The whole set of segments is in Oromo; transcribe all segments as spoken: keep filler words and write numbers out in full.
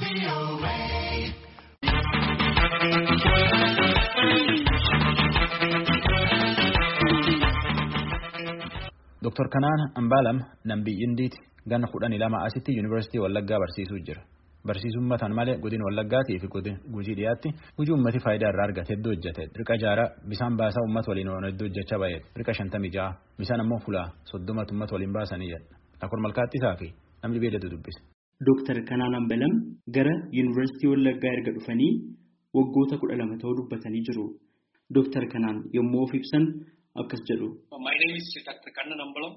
Doctor Kanaan Ambaalam nambii Indiiti ganna kudhanii lama asitti Yuunivarsiitii Wallaggaa barsiisuu jira. Barsiisummaan malee godina Wallaggaatii fi godina Gujii dhiyaatti hojii uummati faayidaa irraa argate hedduu hojjete. Riqa jaaraa bisaan baasaa uummata waliin oolu hedduu hojjechaa baay'ee. Riqa shantamii ja'a bisaan ammoo fulaa soddomatu uummata waliin baasanii jedha. Akkuma malkaatti isaa fi namni beelatu dubbise. Doctor Kanaan Ambaalam gara Yuunivarsiitii Wallaggaa erga dhufanii waggoota kudha lama ta'uu dubbatanii jiru. Doctor Kanaan yommuu of ibsan akkas jedhu. My name is Doctor Kanaan Ambaalam.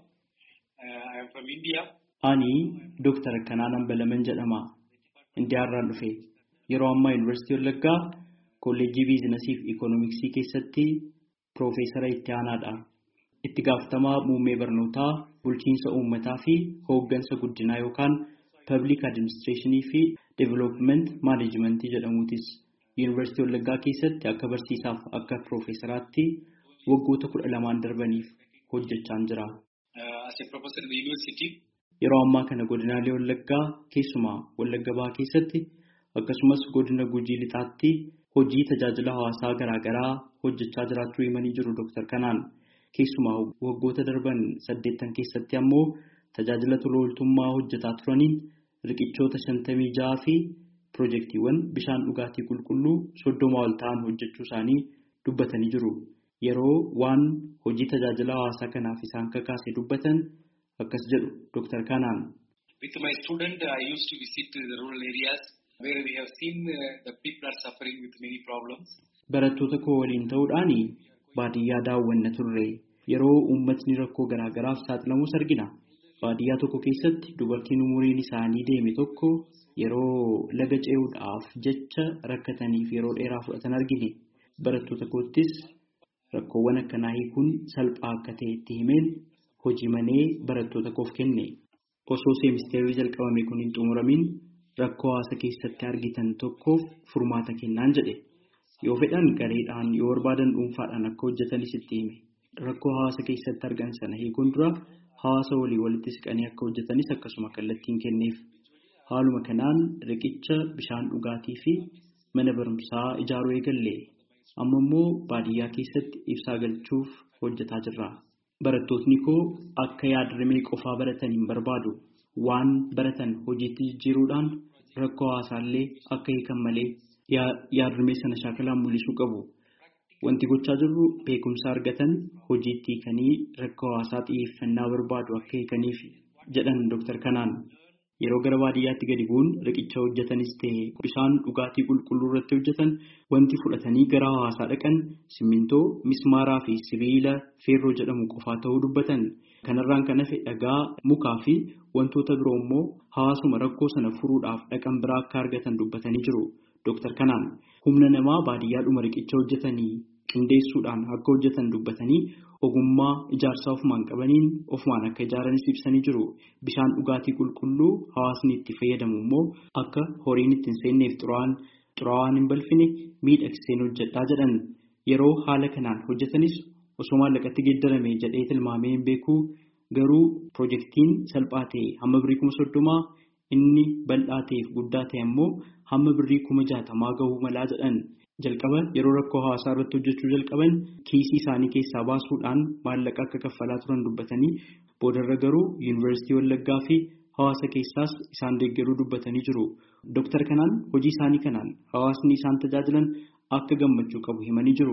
Uh, I am from India. Ani Doctor Kanaan Ambaalam jedhama. Indiyaarraan dhufe. Yeroo ammaa Yuunivarsiitii Wallaggaa Kolleejjii Biizinasii fi Ikoonomiksii keessatti Piroofeesara itti aanaadha. Itti gaafatamaa muummee barnootaa, bulchiinsa uummataa fi hooggansa guddinaa yookaan Public Administration fi Development Management jedhamuutis Yuunivarsiitii Wallaggaa keessatti akka barsiisaaf akka piroofeesaraatti waggoota kudha lamaan darbaniif hojjechaa jira. As a professor in the university. Yeroo ammaa kana godinaalee Wallaggaa keessumaa Wallagga Bahaa keessatti akkasumas godina Gujii Lixaatti hojii tajaajila hawaasaa garaa garaa hojjechaa jiraachuu himanii jiru Doctor Kanaan. Keessumaa waggoota darban saddeettan keessatti ammoo tajaajila tola ooltummaa hojjetaa turaniin riqichoota shantamii ja'a fi piroojeektiiwwan bishaan dhugaatii qulqulluu soddoma ol ta'an hojjechuu isaanii dubbatanii jiru. Yeroo waan hojii tajaajila hawaasaa kanaaf isaan kakaase dubbatan akkas jedhu Doctor Kanaan. With my student, I used to visit the rural areas where we have seen uh, the people are suffering with many problems. Barattoota koo waliin ta'uudhaan baadiyyaa daawwanna turre. Yeroo uummatni rakkoo garaa garaaf saaxilamus argina. Baadiyyaa tokko keessatti dubartiin umuriin isaanii deeme tokko yeroo laga ce'uudhaaf jecha rakkataniif yeroo dheeraa fudhatan argine. Barattoota koottis rakkoowwan akkanaa hiikuun salphaa akka ta'e itti himeen hojii manee barattoota koof kenne. Osoo seemisteerri jalqabame kun hin xumuramin rakkoo hawaasa keessatti argitan tokkoof furmaata kennaan jedhe. Yoo fedhan gareedhaan yoo barbaadan dhuunfaadhaan akka hojjetanis itti hime. Rakkoo hawaasa keessatti argan sana hiikuun dura hawaasa walii walitti siqanii akka hojjetanis akkasuma kallattiin kenneef. Haaluma kanaan riqicha bishaan dhugaatii fi mana barumsaa ijaaruu eegalle. Amma immoo baadiyyaa keessatti ibsaa galchuuf hojjetaa jirra. Barattootni koo akka yaadrimee qofaa baratan hin barbaadu. Waan baratan hojiitti jijjiiruudhaan rakkoo hawaasaallee akka hiikan malee yaadrimee sana shaakalaan mul'isuu qabu. Wanti gochaa jirru beekumsa argatan hojiitti hiikanii rakkoo hawaasaa xiyyeeffannaa barbaadu akka hiikaniif jedhan Doctor Kanaan. Yeroo gara baadiyyaatti gadi bu'uun riqicha hojjetanis ta'e bishaan dhugaatii qulqulluu irratti hojjetan wanti fudhatanii gara hawaasaa dhaqan simmintoo, mismaaraa fi sibiila feerroo jedhamu qofaa ta'uu dubbatan. Kanarraan kan hafe dhagaa, mukaa fi wantoota biroo immoo hawaasuma rakkoo sana furuudhaaf dhaqan biraa akka argatan dubbatanii jiru. Doctor Kanaan humna namaa baadiyyaadhuma riqicha hojjetanii qindeessuudhaan akka hojjetan dubbatanii ogummaa ijaarsaa ofumaan qabaniin ofumaan akka ijaaranis ibsanii jiru. Bishaan dhugaatii qulqulluu hawaasni itti fayyadamu immoo akka horiin ittiin seenneef xuraawaan hin balfine miidhagseen hojjedhaa jedhan. Yeroo haala kanaan hojjetanis osoo maallaqatti geeddarame jedhee tilmaamee hin beeku. Garuu piroojeektiin salphaa ta'e hamma birrii kuma soddomaa inni bal'aa ta'eef guddaa ta'e immoo hamma birrii kuma jaatamaa gahuu malaa jedhan. Jalqaba yeroo rakkoo hawaasaa irratti hojjechuu jalqaban kiisii isaanii keessaa baasuudhaan maallaqa akka kaffalaa turan dubbatanii boodarra garuu Yuunivarsiitii Wallaggaa fi hawaasa keessaas isaan deeggaruu dubbatanii jiru. Doctor Kanaan hojii isaanii kanaan hawaasni isaan tajaajilan akka gammachuu qabu himanii jiru.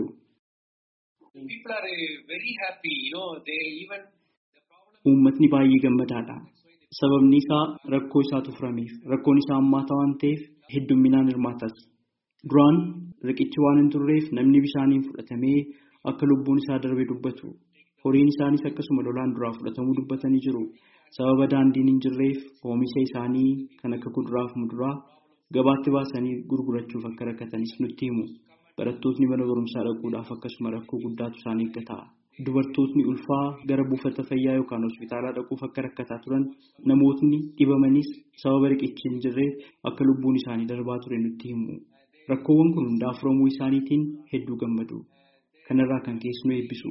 Uummatni baay'ee gammadaadha. Sababni isaa rakkoo isaatu furameef rakkoon isaa ammaata waan ta'eef heddumminaan hirmaatas. Duraan riqichi waan hin turreef namni bishaaniin fudhatamee akka lubbuun isaa darbe dubbatu. Horiin isaanis akkasuma lolaan duraa fudhatamuu dubbatanii jiru. Sababa daandiin hin jirreef oomisha isaanii kan akka kuduraaf muduraa gabaatti baasanii gurgurachuuf akka rakkatanis nutti himu. Barattootni mana barumsaa dhaquudhaaf akkasuma rakkoo guddaatu isaan eeggata. Dubartootni ulfaa gara buufata fayyaa yookaan hospitaalaa dhaquuf akka rakkataa turan namootni dhibamanis sababa riqichi hin jirreef akka lubbuun isaanii darbaa ture nutti himu. Rakkoowwan kun hundaa furamuu isaaniitiin hedduu gammadu. Kanarraa kan keessumaa eebbisu.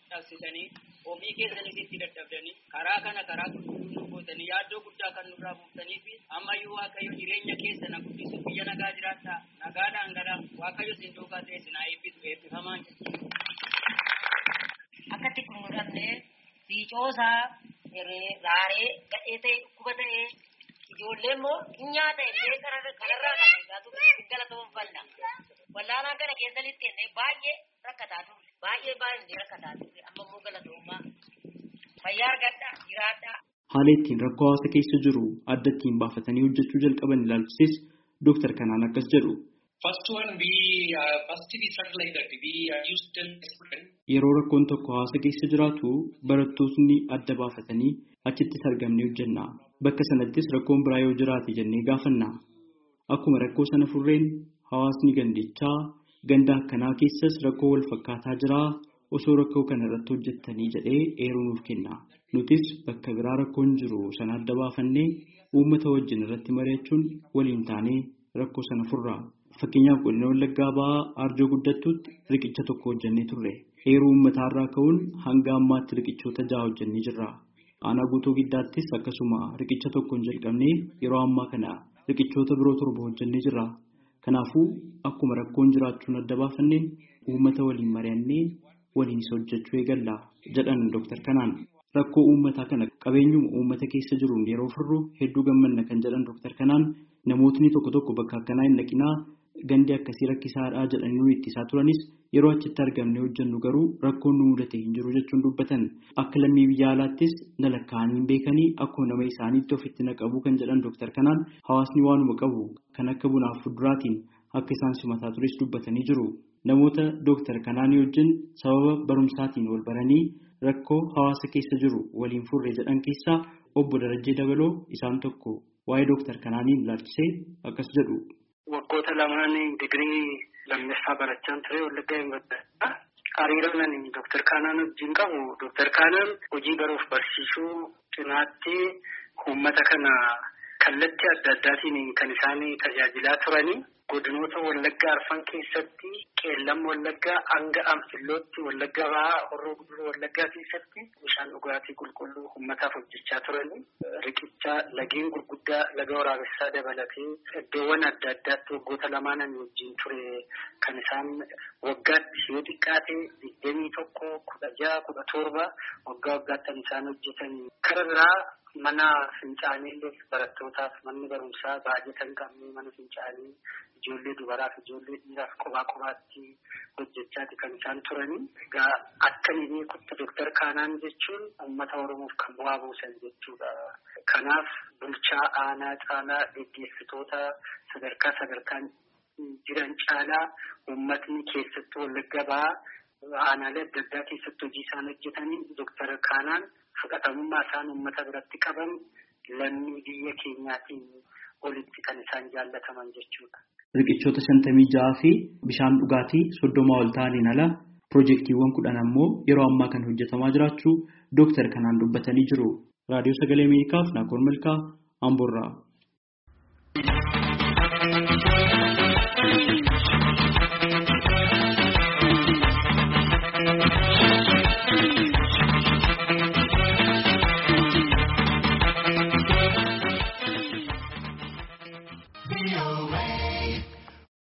taasisanii ofii keessanii itti dadhabdanii karaa kana karaa qulqulluu gootanii yaaddoo guddaa kan nurraa buuftanii fi ammayyuu waaqayyo jireenya keessa na guddisuuf biyya nagaa jiraata nagaadhaan gara waaqayyo isin duukaa ta'e isin haa eebbisu eebbifamaan jechuudha. Akkatti kun mudannee siicoosaa raaree gadhee ta'e dhukkuba ta'e ijoollee immoo nyaata illee kanarraa qabeessaatu galatoomfalla. Wallaanaa kana keessa littee baay'ee rakkataa turre baay'ee baay'ee rakkataa turre amma immoo galatoommaa fayyaa argadhaa jiraadhaa. Haala ittiin rakkoo hawaasa keessa jiru adda ittiin baafatanii hojjechuu jalqaban ilaalchises Dooktar Kanaan akkas jedhu. First one, we uh, first we started like that. We uh, used to student. Yeroo rakkoon tokko hawaasa keessa jiraatu barattoonni adda baafatanii achitti argamnee hojjenna. Bakka sanattis rakkoon biraa yoo jiraate jennee gaafanna. Akkuma rakkoo sana furreen hawaasni gandichaa ganda akkanaa keessas rakkoo wal fakkaataa jira. Osoo rakkoo kana irratti hojjettanii jedhee eeruu nuuf kenna. Nutis bakka biraa rakkoon jiru sana adda baafannee uummata wajjin irratti mari'achuun waliin taanee rakkoo sana furra. Fakkeenyaaf godina Wallaggaa ba'aa Arjoo Guddattuutti riqicha tokko hojjennee turre. Eeruu uummataarraa ka'uun hanga ammaatti riqichoota jaha hojjennee jirra. Aanaa Guutuu Giddaattis akkasuma riqicha tokkoon jalqabnee yeroo ammaa kana riqichoota biroo torba hojjennee jirra. Kanaafuu akkuma rakkoon jiraachuun adda baafanneen uummata waliin mari'annee waliin hojjechuu eegalla jedhan Dooktar Kanaan. Rakkoo uummataa kana qabeenyuma uummata keessa jiruun yeroo furru hedduu gammanna kan jedhan Dooktar Kanaan namootni tokko tokko bakka akkanaa hin dhaqinaa gandi akkasii rakkisaadhaa jedhanii nu ittisaa turanis yeroo achitti argamne hojjennu garuu rakkoon nu mudate hin jiru jechuun dubbatan. Akka lammii biyya alaattis na lakkaa'anii hin beekanii akkuma nama isaaniitti ofitti na qabu kan jedhan Dooktar Kanaan hawaasni waanuma qabu kan akka bunaaf fuduraatiin akka isaan simataa turis dubbatanii jiru. Namoota Dooktar Kanaanii wajjin sababa barumsaatiin wal baranii rakkoo hawaasa keessa jiru waliin furre jedhan keessaa obbo Darajjee Dabaloo isaan tokko waa'ee Dooktar Kanaanii ilaalchisee akkas jedhu. Waggoota lamaan digirii lammaffaa barachaan ture Wallaggaa Yuunivarsiitii. Hariiroon Dooktar Kanaan wajjin qabu Dooktar Kanaan hojii baruuf barsiisuu cinaatti uummata kana kallattii adda addaatiin kan isaan tajaajilaa turanii. Godinoota Wallaggaa arfan keessatti qeellam Wallaggaa hanga Anfillootti Wallaggaa ba'aa Horroo Guduruu Wallaggaa keessatti bishaan dhugaatii qulqulluu uummataaf hojjechaa turanii riqicha lageen gurguddaa laga waraabessaa dabalatee iddoowwan adda addaatti waggoota lamaanan wajjin ture kan isaan waggaatti yoo xiqqaate digdamii tokko kudha jaha kudha torba waggaa waggaattan isaan hojjetan kara biraa. Mana fincaanii barattootaaf manni barumsaa baay'ee kan qabne mana fincaanii ijoollee dubaraaf ijoollee dhiiraaf qophaa qophaatti hojjechaati kan isaan turanii. Egaa akka ni beekutti Dooktar Kanaan jechuun uummata Oromoof kan bu'aa buusan jechuudha. Kanaaf bulchaa aanaa caalaa gaggeessitoota sadarkaa sadarkaan jiran caalaa uummatni keessattuu Wallaggaa ba'aa aanaalee adda addaa keessatti hojii isaan hojjetanii Dooktar Kanaan fudhatamummaa isaan uummata biratti qaban lammii biyya keenyaatiin olitti kan isaan jaallataman jechuudha. Riqichoota shantamii jaha fi bishaan dhugaatii soddomaa ol ta'aniin ala piroojeektiiwwan kudhan ammoo yeroo ammaa kan hojjetamaa jiraachuu Dooktar Kanaan dubbatanii jiru. Raadiyoo Sagalee Ameerikaaf Naakoor Malkaa Amboorraa.